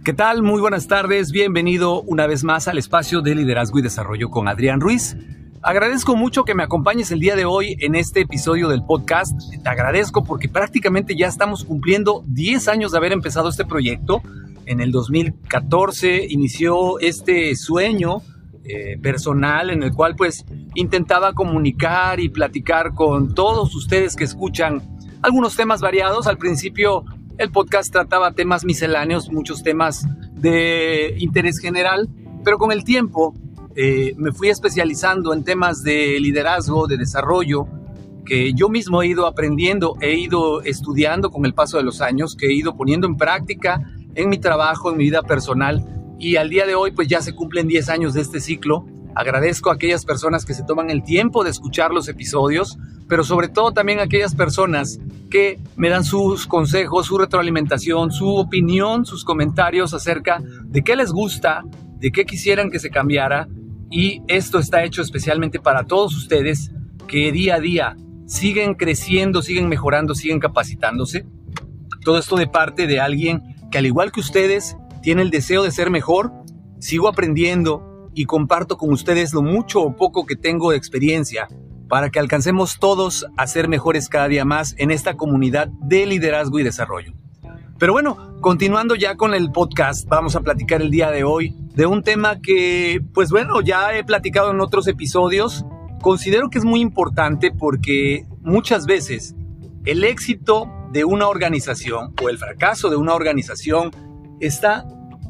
¿Qué tal? Muy buenas tardes. Bienvenido una vez más al espacio de liderazgo y desarrollo con Adrián Ruiz. Agradezco mucho que me acompañes el día de hoy en este episodio del podcast. Te agradezco porque prácticamente ya estamos cumpliendo 10 años de haber empezado este proyecto. En el 2014 inició este sueño personal en el cual pues intentaba comunicar y platicar con todos ustedes que escuchan algunos temas variados. Al principio el podcast trataba temas misceláneos, muchos temas de interés general, pero con el tiempo me fui especializando en temas de liderazgo, de desarrollo, que yo mismo he ido aprendiendo, he ido estudiando con el paso de los años, que he ido poniendo en práctica en mi trabajo, en mi vida personal, y al día de hoy pues ya se cumplen 10 años de este ciclo. Agradezco a aquellas personas que se toman el tiempo de escuchar los episodios, pero sobre todo también a aquellas personas que me dan sus consejos, su retroalimentación, su opinión, sus comentarios acerca de qué les gusta, de qué quisieran que se cambiara. Y esto está hecho especialmente para todos ustedes que día a día siguen creciendo, siguen mejorando, siguen capacitándose. Todo esto de parte de alguien que, al igual que ustedes, tiene el deseo de ser mejor. Sigo aprendiendo y comparto con ustedes lo mucho o poco que tengo de experiencia para que alcancemos todos a ser mejores cada día más en esta comunidad de liderazgo y desarrollo. Pero bueno, continuando ya con el podcast, vamos a platicar el día de hoy de un tema que, pues bueno, ya he platicado en otros episodios. Considero que es muy importante porque muchas veces el éxito de una organización o el fracaso de una organización está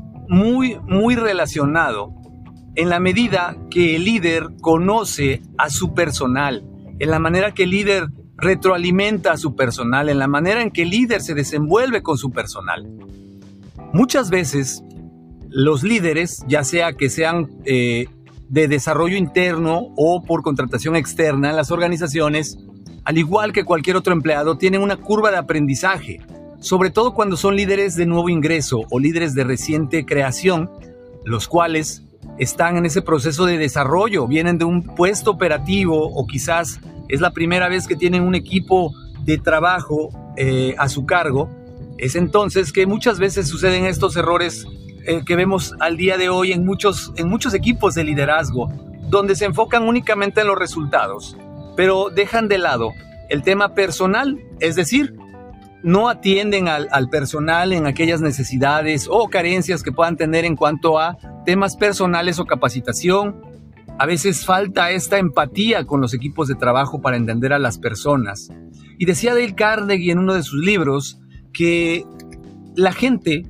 muy relacionado en la medida que el líder conoce a su personal, en la manera que el líder retroalimenta a su personal, en la manera en que el líder se desenvuelve con su personal. Muchas veces los líderes, ya sea que sean de desarrollo interno o por contratación externa en las organizaciones, al igual que cualquier otro empleado, tienen una curva de aprendizaje, sobre todo cuando son líderes de nuevo ingreso o líderes de reciente creación, los cuales están en ese proceso de desarrollo, vienen de un puesto operativo o quizás es la primera vez que tienen un equipo de trabajo a su cargo. Es entonces que muchas veces suceden estos errores que vemos al día de hoy en muchos equipos de liderazgo, donde se enfocan únicamente en los resultados, pero dejan de lado el tema personal, es decir, no atienden al personal en aquellas necesidades o carencias que puedan tener en cuanto a temas personales o capacitación. A veces falta esta empatía con los equipos de trabajo para entender a las personas. Y decía Dale Carnegie en uno de sus libros que la gente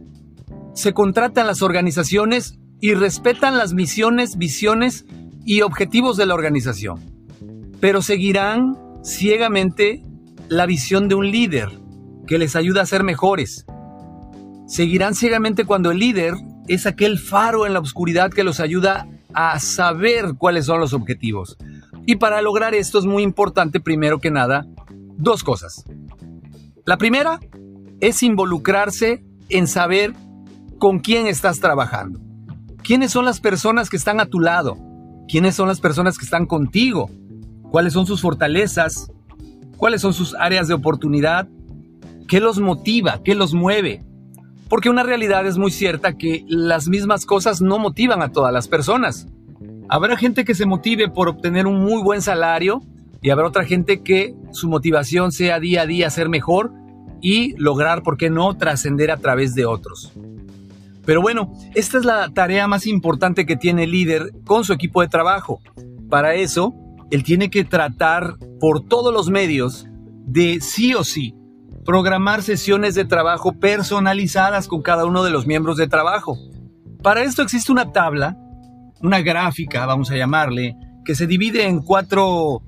se contrata en las organizaciones y respetan las misiones, visiones y objetivos de la organización, pero seguirán ciegamente la visión de un líder que les ayuda a ser mejores. Seguirán ciegamente cuando el líder es aquel faro en la oscuridad que los ayuda a saber cuáles son los objetivos. Y para lograr esto es muy importante, primero que nada, dos cosas. La primera es involucrarse en saber con quién estás trabajando. ¿Quiénes son las personas que están a tu lado? ¿Quiénes son las personas que están contigo? ¿Cuáles son sus fortalezas? ¿Cuáles son sus áreas de oportunidad? ¿Qué los motiva? ¿Qué los mueve? Porque una realidad es muy cierta que las mismas cosas no motivan a todas las personas. Habrá gente que se motive por obtener un muy buen salario y habrá otra gente que su motivación sea día a día ser mejor y lograr, ¿por qué no?, trascender a través de otros. Pero bueno, esta es la tarea más importante que tiene el líder con su equipo de trabajo. Para eso, él tiene que tratar por todos los medios de sí o sí programar sesiones de trabajo personalizadas con cada uno de los miembros de trabajo. Para esto existe una tabla, una gráfica, vamos a llamarle, que se divide en cuatro,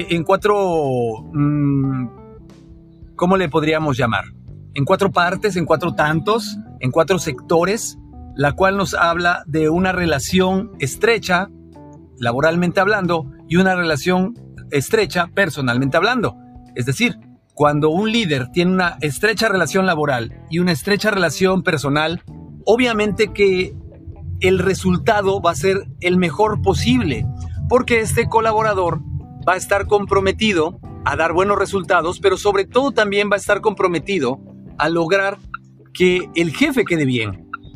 ¿cómo le podríamos llamar? En 4 partes, en 4 tantos, en 4 sectores, la cual nos habla de una relación estrecha, laboralmente hablando, y una relación estrecha, personalmente hablando. Es decir, cuando un líder tiene una estrecha relación laboral y una estrecha relación personal, obviamente que el resultado va a ser el mejor posible, porque este colaborador va a estar comprometido a dar buenos resultados, pero sobre todo también va a estar comprometido a lograr que el jefe quede bien.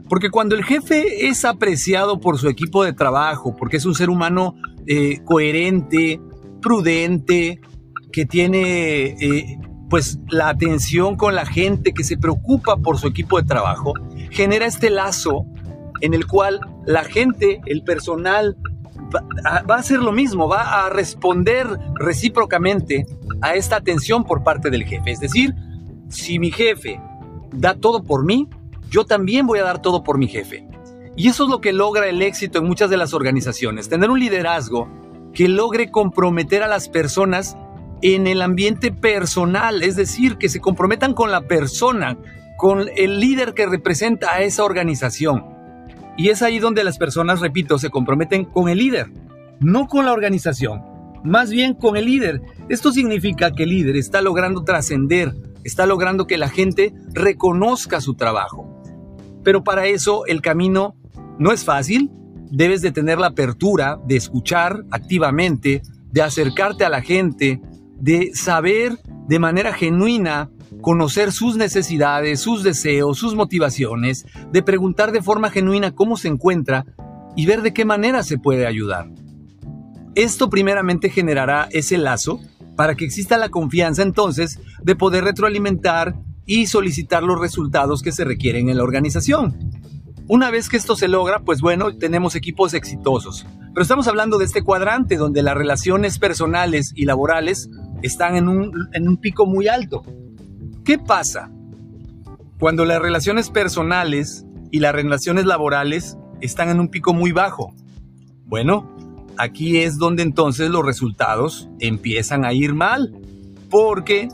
Porque cuando el jefe es apreciado por su equipo de trabajo, porque es un ser humano coherente, prudente, que tiene pues la atención con la gente, que se preocupa por su equipo de trabajo, genera este lazo en el cual la gente, el personal, va a hacer lo mismo, va a responder recíprocamente a esta atención por parte del jefe. Es decir, si mi jefe da todo por mí, yo también voy a dar todo por mi jefe. Y eso es lo que logra el éxito en muchas de las organizaciones, tener un liderazgo que logre comprometer a las personas en el ambiente personal, es decir, que se comprometan con la persona, con el líder que representa a esa organización. Y es ahí donde las personas, repito, se comprometen con el líder, no con la organización, más bien con el líder. Esto significa que el líder está logrando trascender, está logrando que la gente reconozca su trabajo. Pero para eso el camino no es fácil. Debes de tener la apertura de escuchar activamente, de acercarte a la gente, de saber de manera genuina, conocer sus necesidades, sus deseos, sus motivaciones, de preguntar de forma genuina cómo se encuentra y ver de qué manera se puede ayudar. Esto primeramente generará ese lazo para que exista la confianza entonces de poder retroalimentar y solicitar los resultados que se requieren en la organización. Una vez que esto se logra, pues bueno, tenemos equipos exitosos. Pero estamos hablando de este cuadrante donde las relaciones personales y laborales están en un pico muy alto. ¿Qué pasa cuando las relaciones personales y las relaciones laborales están en un pico muy bajo? Bueno, aquí es donde entonces los resultados empiezan a ir mal, porque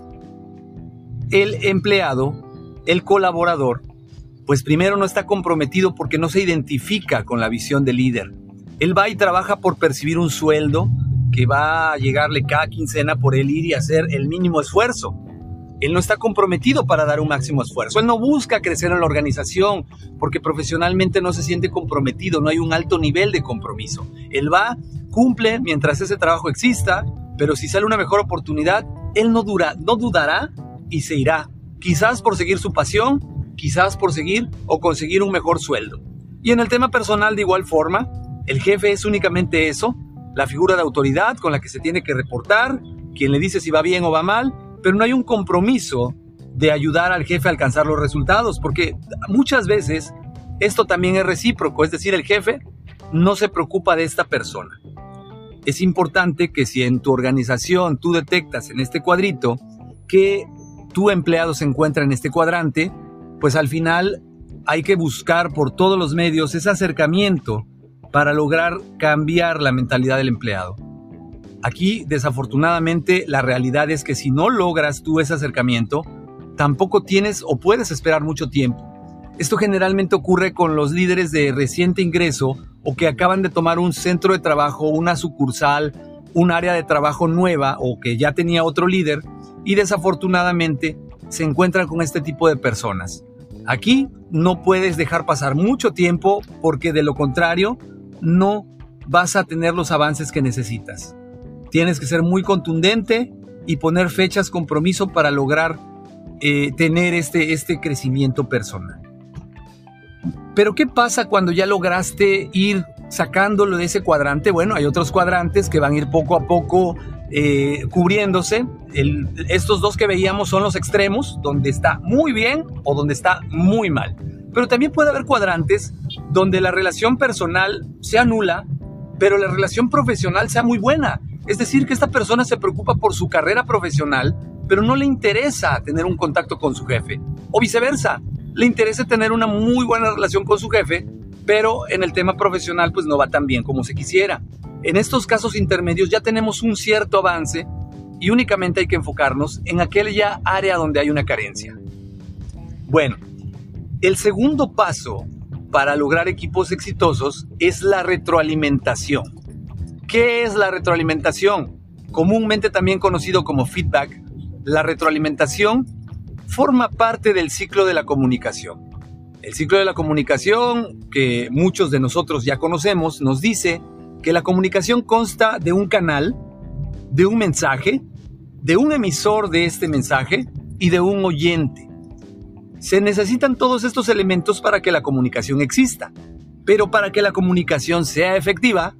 el empleado, el colaborador, pues primero no está comprometido porque no se identifica con la visión del líder. Él va y trabaja por percibir un sueldo que va a llegarle cada quincena por él ir y hacer el mínimo esfuerzo. Él no está comprometido para dar un máximo esfuerzo. Él no busca crecer en la organización porque profesionalmente no se siente comprometido, no hay un alto nivel de compromiso. Él va, cumple mientras ese trabajo exista, pero si sale una mejor oportunidad, él no dudará y se irá. Quizás por seguir su pasión, quizás por seguir o conseguir un mejor sueldo. Y en el tema personal de igual forma, el jefe es únicamente eso, la figura de autoridad con la que se tiene que reportar, quien le dice si va bien o va mal, pero no hay un compromiso de ayudar al jefe a alcanzar los resultados, porque muchas veces esto también es recíproco, es decir, el jefe no se preocupa de esta persona. Es importante que si en tu organización tú detectas en este cuadrito que tu empleado se encuentra en este cuadrante, pues al final hay que buscar por todos los medios ese acercamiento para lograr cambiar la mentalidad del empleado. Aquí, desafortunadamente, la realidad es que si no logras tú ese acercamiento, tampoco tienes o puedes esperar mucho tiempo. Esto generalmente ocurre con los líderes de reciente ingreso o que acaban de tomar un centro de trabajo, una sucursal, un área de trabajo nueva o que ya tenía otro líder y desafortunadamente se encuentran con este tipo de personas. Aquí no puedes dejar pasar mucho tiempo porque de lo contrario no vas a tener los avances que necesitas. Tienes que ser muy contundente y poner fechas, compromiso para lograr tener este crecimiento personal. Pero ¿qué pasa cuando ya lograste ir sacándolo de ese cuadrante? Bueno, hay otros cuadrantes que van a ir poco a poco cubriéndose. Estos dos que veíamos son los extremos, donde está muy bien o donde está muy mal. Pero también puede haber cuadrantes donde la relación personal sea nula, pero la relación profesional sea muy buena. Es decir, que esta persona se preocupa por su carrera profesional, pero no le interesa tener un contacto con su jefe. O viceversa, le interesa tener una muy buena relación con su jefe, pero en el tema profesional pues no va tan bien como se quisiera. En estos casos intermedios ya tenemos un cierto avance y únicamente hay que enfocarnos en aquella área donde hay una carencia. Bueno, el segundo paso para lograr equipos exitosos es la retroalimentación. ¿Qué es la retroalimentación? Comúnmente también conocido como feedback, la retroalimentación forma parte del ciclo de la comunicación. El ciclo de la comunicación, que muchos de nosotros ya conocemos, nos dice que la comunicación consta de un canal, de un mensaje, de un emisor de este mensaje y de un oyente. Se necesitan todos estos elementos para que la comunicación exista. Pero para que la comunicación sea efectiva,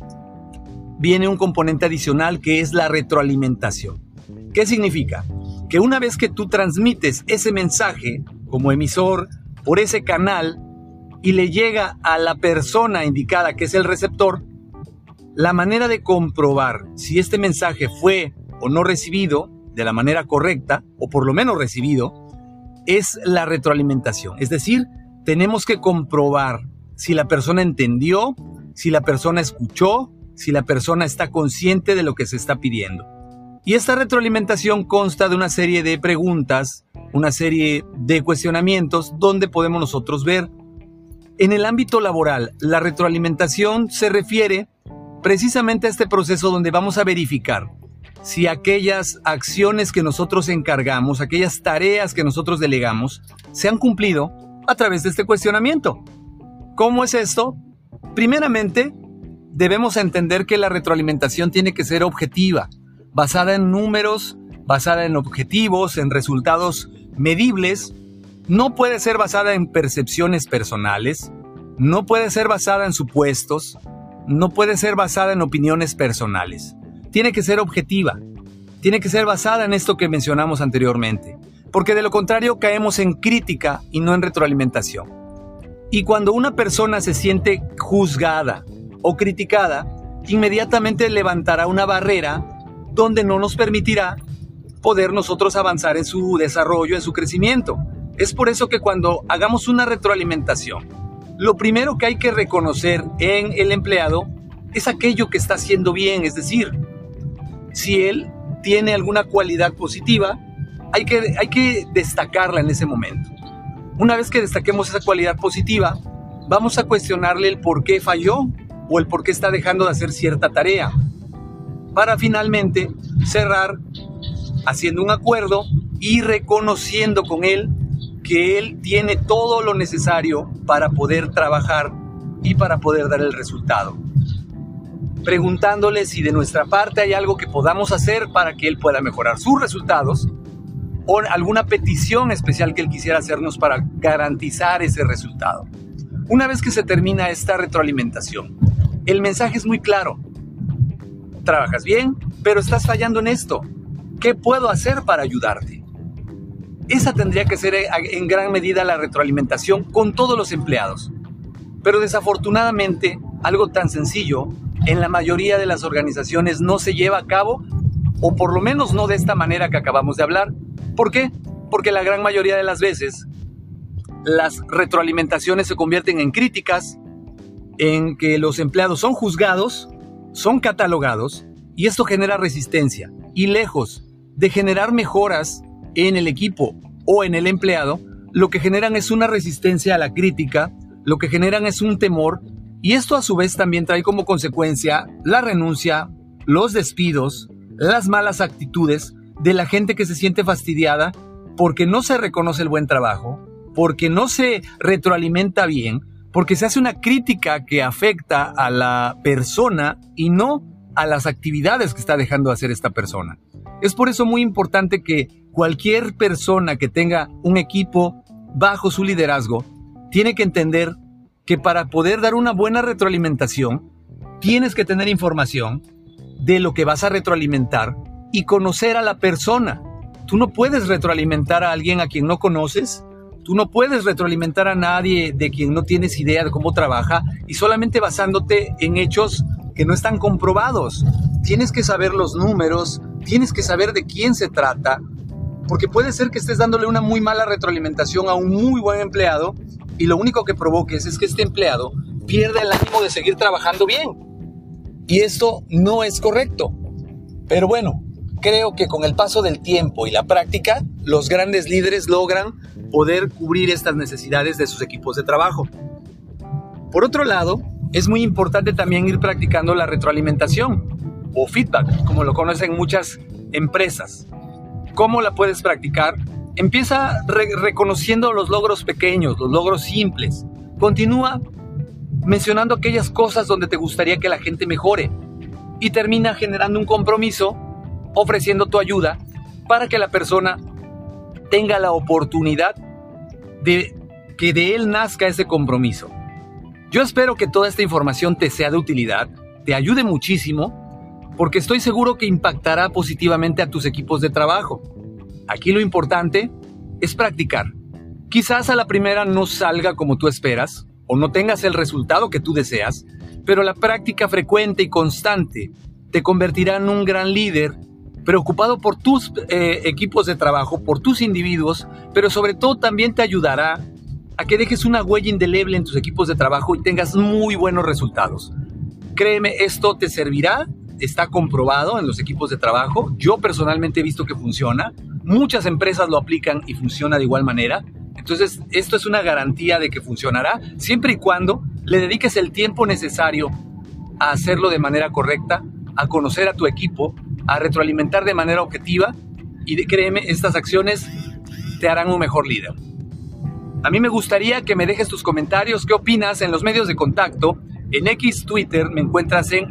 viene un componente adicional que es la retroalimentación. ¿Qué significa? Que una vez que tú transmites ese mensaje como emisor por ese canal y le llega a la persona indicada, que es el receptor, la manera de comprobar si este mensaje fue o no recibido de la manera correcta, o por lo menos recibido, es la retroalimentación. Es decir, tenemos que comprobar si la persona entendió, si la persona escuchó, si la persona está consciente de lo que se está pidiendo. Y esta retroalimentación consta de una serie de preguntas, una serie de cuestionamientos donde podemos nosotros ver. En el ámbito laboral, la retroalimentación se refiere precisamente a este proceso donde vamos a verificar si aquellas acciones que nosotros encargamos, aquellas tareas que nosotros delegamos, se han cumplido a través de este cuestionamiento. ¿Cómo es esto? Primeramente, debemos entender que la retroalimentación tiene que ser objetiva, basada en números, basada en objetivos, en resultados medibles. No puede ser basada en percepciones personales, no puede ser basada en supuestos, no puede ser basada en opiniones personales. Tiene que ser objetiva, tiene que ser basada en esto que mencionamos anteriormente, porque de lo contrario caemos en crítica y no en retroalimentación. Y cuando una persona se siente juzgada o criticada, inmediatamente levantará una barrera donde no nos permitirá poder nosotros avanzar en su desarrollo, en su crecimiento. Es por eso que cuando hagamos una retroalimentación, lo primero que hay que reconocer en el empleado es aquello que está haciendo bien, es decir, si él tiene alguna cualidad positiva, hay que destacarla en ese momento. Una vez que destaquemos esa cualidad positiva, vamos a cuestionarle el por qué falló o el por qué está dejando de hacer cierta tarea, para finalmente cerrar haciendo un acuerdo y reconociendo con él que él tiene todo lo necesario para poder trabajar y para poder dar el resultado. Preguntándole si de nuestra parte hay algo que podamos hacer para que él pueda mejorar sus resultados o alguna petición especial que él quisiera hacernos para garantizar ese resultado. Una vez que se termina esta retroalimentación, el mensaje es muy claro. Trabajas bien, pero estás fallando en esto. ¿Qué puedo hacer para ayudarte? Esa tendría que ser en gran medida la retroalimentación con todos los empleados. Pero desafortunadamente, algo tan sencillo, en la mayoría de las organizaciones no se lleva a cabo, o por lo menos no de esta manera que acabamos de hablar. ¿Por qué? Porque la gran mayoría de las veces las retroalimentaciones se convierten en críticas, en que los empleados son juzgados, son catalogados, y esto genera resistencia. Y lejos de generar mejoras en el equipo o en el empleado, lo que generan es una resistencia a la crítica, lo que generan es un temor, y esto a su vez también trae como consecuencia la renuncia, los despidos, las malas actitudes de la gente que se siente fastidiada porque no se reconoce el buen trabajo, porque no se retroalimenta bien, porque se hace una crítica que afecta a la persona y no a las actividades que está dejando de hacer esta persona. Es por eso muy importante que cualquier persona que tenga un equipo bajo su liderazgo tiene que entender que para poder dar una buena retroalimentación tienes que tener información de lo que vas a retroalimentar y conocer a la persona. Tú no puedes retroalimentar a alguien a quien no conoces, tú no puedes retroalimentar a nadie de quien no tienes idea de cómo trabaja y solamente basándote en hechos que no están comprobados. Tienes que saber los números, tienes que saber de quién se trata, porque puede ser que estés dándole una muy mala retroalimentación a un muy buen empleado y lo único que provoques es que este empleado pierda el ánimo de seguir trabajando bien. Y esto no es correcto. Pero bueno, creo que con el paso del tiempo y la práctica, los grandes líderes logran poder cubrir estas necesidades de sus equipos de trabajo. Por otro lado, es muy importante también ir practicando la retroalimentación o feedback, como lo conocen muchas empresas. ¿Cómo la puedes practicar? Empieza reconociendo los logros pequeños, los logros simples. Continúa mencionando aquellas cosas donde te gustaría que la gente mejore y termina generando un compromiso, ofreciendo tu ayuda para que la persona tenga la oportunidad que de él nazca ese compromiso. Yo espero que toda esta información te sea de utilidad, te ayude muchísimo, porque estoy seguro que impactará positivamente a tus equipos de trabajo. Aquí lo importante es practicar. Quizás a la primera no salga como tú esperas o no tengas el resultado que tú deseas, pero la práctica frecuente y constante te convertirá en un gran líder preocupado por tus equipos de trabajo, por tus individuos, pero sobre todo también te ayudará a que dejes una huella indeleble en tus equipos de trabajo y tengas muy buenos resultados. Créeme, esto te servirá, está comprobado en los equipos de trabajo. Yo personalmente he visto que funciona. Muchas empresas lo aplican y funciona de igual manera. Entonces, esto es una garantía de que funcionará siempre y cuando le dediques el tiempo necesario a hacerlo de manera correcta, a conocer a tu equipo, a retroalimentar de manera objetiva y créeme, estas acciones te harán un mejor líder. A mí me gustaría que me dejes tus comentarios, qué opinas en los medios de contacto. En X, Twitter, me encuentras en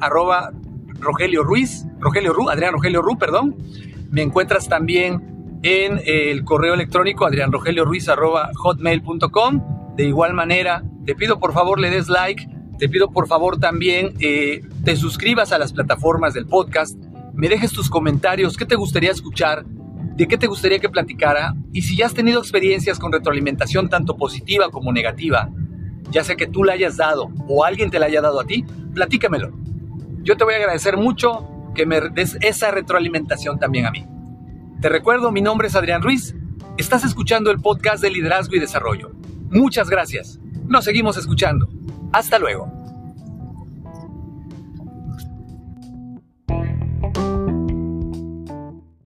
Adrián Rogelio Ru. Me encuentras también en el correo electrónico adrianrogelioruiz@hotmail.com. De igual manera, te pido por favor le des like, te pido por favor también te suscribas a las plataformas del podcast, me dejes tus comentarios, qué te gustaría escuchar, de qué te gustaría que platicara, y si ya has tenido experiencias con retroalimentación tanto positiva como negativa, ya sea que tú la hayas dado o alguien te la haya dado a ti, platícamelo. Yo te voy a agradecer mucho que me des esa retroalimentación también a mí. Te recuerdo, mi nombre es Adrián Ruiz, estás escuchando el podcast de Liderazgo y Desarrollo. Muchas gracias, nos seguimos escuchando. Hasta luego.